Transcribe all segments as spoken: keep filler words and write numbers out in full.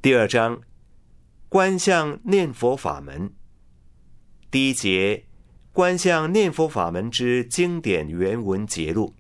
第二章，观相念佛法门。第一节，观相念佛法门之经典原文节录。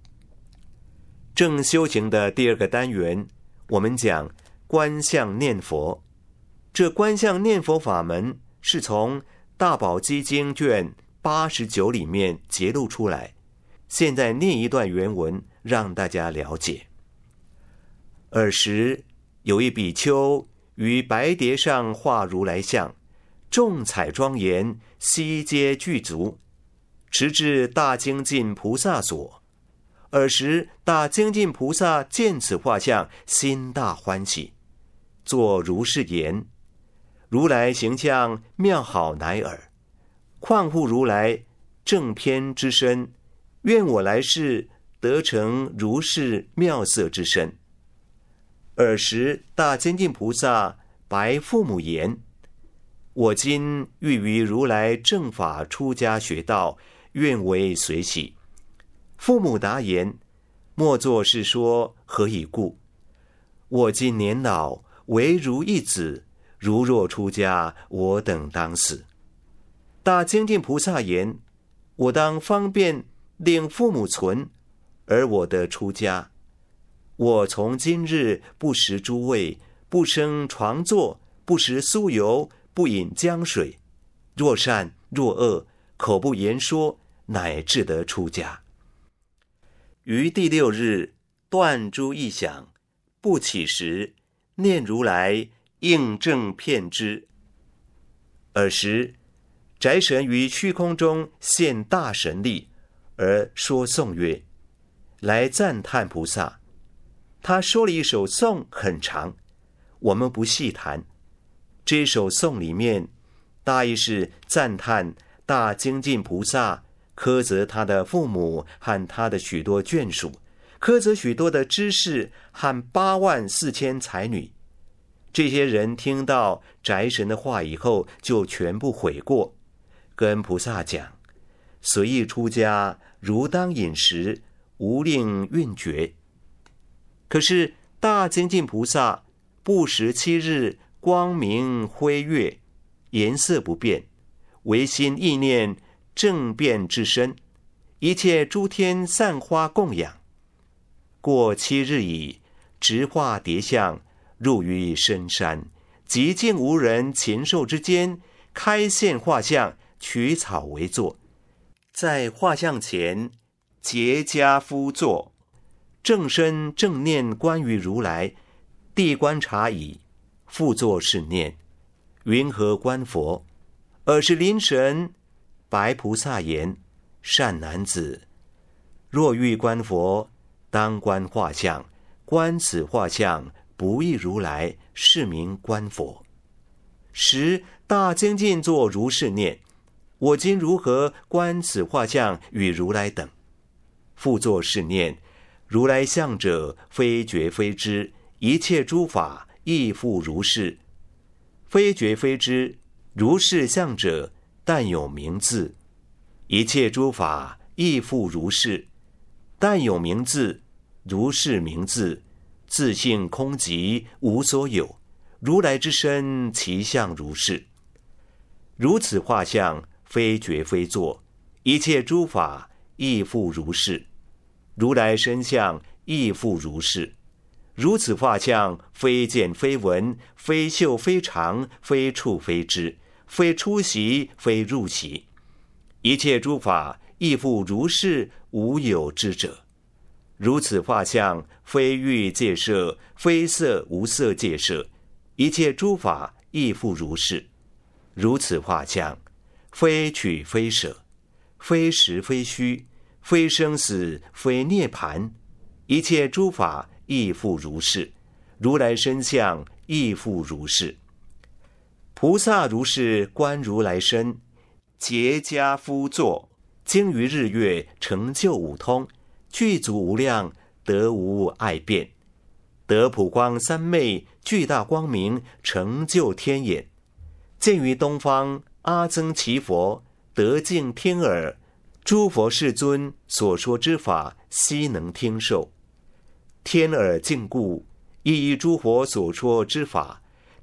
正修行的第二个单元，我们讲观相念佛。这观相念佛法门是从大宝积经卷八十九里面节录出来，现在念一段原文让大家了解。尔时有一比丘于白蝶上画如来像，众彩庄严，悉皆具足，持至大精进菩萨所。尔时大精进菩萨见此画像，心大欢喜，作如是言：如来形象妙好乃尔，况复如来正偏之身，愿我来世得成如是妙色之身。尔时大精进菩萨白父母言：我今欲于如来正法出家学道，愿为随喜。父母答言：莫作是说，何以故？我今年老，唯如一子，如若出家，我等当死。大精进菩萨言：我当方便令父母存，而我得出家。我从今日不食诸味，不生床坐，不食酥油，不饮浆水。若善若恶，口不言说，乃至得出家。于第六日断诸异想，不起时，念如来应正遍之。尔时宅神于虚空中现大神力，而说颂曰：来赞叹菩萨。他说了一首颂很长，我们不细谈。这首颂里面大意是赞叹大精进菩萨，苛责他的父母和他的许多眷属，苛责许多的知识和八万四千才女。这些人听到宅神的话以后，就全部悔过，跟菩萨讲：随意出家，如当饮食，无令运绝。可是大精进菩萨不食七日，光明辉月，颜色不变，唯心意念正变之身，一切诸天散花供养。过七日矣，直化蝶相，入于深山，极静无人禽兽之间，开现画像，取草为座，在画像前结跏趺坐，正身正念关于如来，谛观察矣，复作是念：云何观佛？尔时临神白菩萨言：善男子，若欲观佛，当观画像，观此画像，不异如来，是名观佛。时大精进作如是念：我今如何观此画像与如来等？复作是念：如来相者，非觉非知，一切诸法亦复如是。非觉非知，如是相者，但有名字。一切诸法亦复如是，但有名字。如是名字，自性空寂，无所有。如来之身，其相如是。如此画像，非觉非作，一切诸法亦复如是。如来身相亦复如是。如此画像，非见非闻，非嗅非尝，非触非知，非出席非入席。一切诸法亦复如是，无有知者。如此画像，非欲界摄，非色无色界摄。一切诸法亦复如是。如此画像，非取非舍，非实非虚，非生死，非涅槃。一切诸法亦复如是。如来身相亦复如是。菩萨如是观如来身，结跏趺坐，经于日月，成就五通，具足无量，得无碍变，得普光三昧，巨大光明，成就天眼。见于东方阿僧祇佛，得净天耳，诸佛世尊所说之法，悉能听受。天耳净故，亦以诸佛所说之法，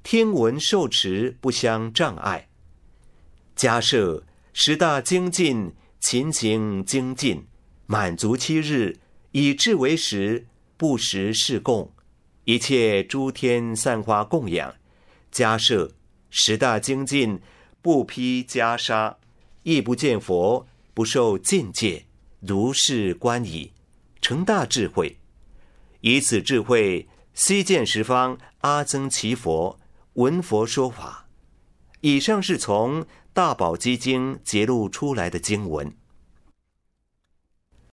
听闻受持不相障碍。迦设十大精进，勤行精进，满足七日，以至为食，不食是供，一切诸天散花供养。迦设十大精进，不披袈裟，亦不见佛，不受禁戒，如是观矣，成大智慧。以此智慧，悉见十方阿僧祇佛，闻佛说法。以上是从大宝积经节录出来的经文。